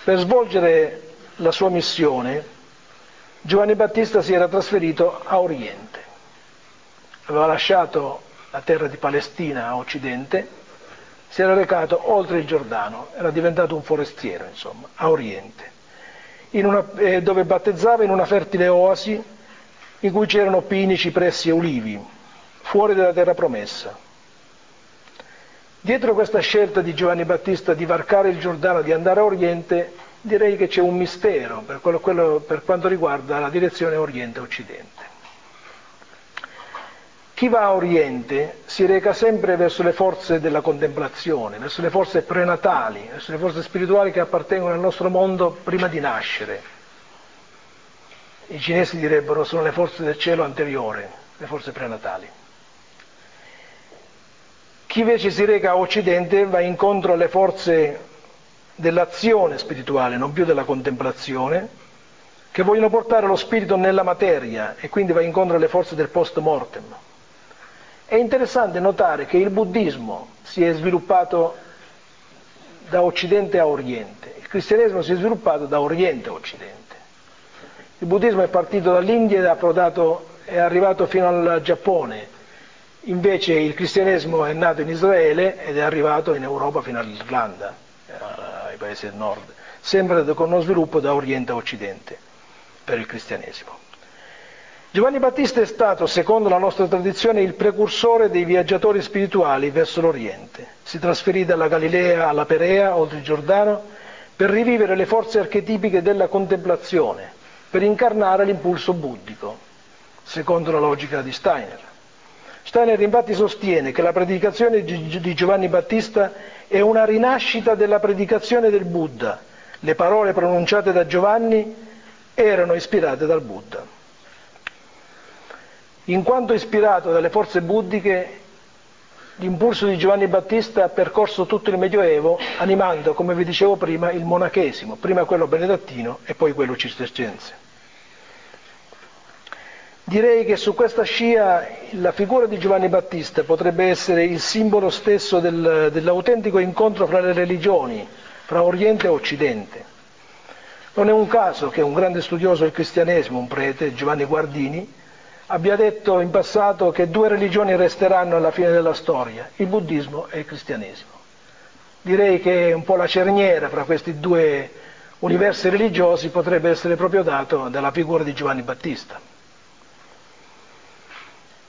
Per svolgere la sua missione, Giovanni Battista si era trasferito a Oriente. Aveva lasciato la terra di Palestina a Occidente, si era recato oltre il Giordano, era diventato un forestiero, insomma, a Oriente, dove battezzava in una fertile oasi in cui c'erano pini, cipressi e ulivi, fuori dalla terra promessa. Dietro questa scelta di Giovanni Battista di varcare il Giordano, di andare a Oriente, direi che c'è un mistero per quanto riguarda la direzione Oriente-Occidente. Chi va a Oriente si reca sempre verso le forze della contemplazione, verso le forze prenatali, verso le forze spirituali che appartengono al nostro mondo prima di nascere. I cinesi direbbero sono le forze del cielo anteriore, le forze prenatali. Chi invece si reca a Occidente va incontro alle forze dell'azione spirituale, non più della contemplazione, che vogliono portare lo spirito nella materia e quindi va incontro alle forze del post mortem. È interessante notare che il buddismo si è sviluppato da Occidente a Oriente, il cristianesimo si è sviluppato da Oriente a Occidente. Il buddismo è partito dall'India ed è arrivato fino al Giappone. Invece il cristianesimo è nato in Israele ed è arrivato in Europa fino all'Irlanda, ai paesi del nord, sempre con uno sviluppo da Oriente a Occidente per il cristianesimo. Giovanni Battista è stato, secondo la nostra tradizione, il precursore dei viaggiatori spirituali verso l'Oriente. Si trasferì dalla Galilea alla Perea, oltre il Giordano, per rivivere le forze archetipiche della contemplazione, per incarnare l'impulso buddico, secondo la logica di Steiner. Steiner infatti sostiene che la predicazione di Giovanni Battista è una rinascita della predicazione del Buddha. Le parole pronunciate da Giovanni erano ispirate dal Buddha. In quanto ispirato dalle forze buddiche, l'impulso di Giovanni Battista ha percorso tutto il Medioevo, animando, come vi dicevo prima, il monachesimo, prima quello benedettino e poi quello cistercense. Direi che su questa scia la figura di Giovanni Battista potrebbe essere il simbolo stesso dell'autentico incontro fra le religioni, fra Oriente e Occidente. Non è un caso che un grande studioso del cristianesimo, un prete, Giovanni Guardini, abbia detto in passato che due religioni resteranno alla fine della storia, il buddismo e il cristianesimo. Direi che un po' la cerniera fra questi due universi religiosi potrebbe essere proprio dato dalla figura di Giovanni Battista.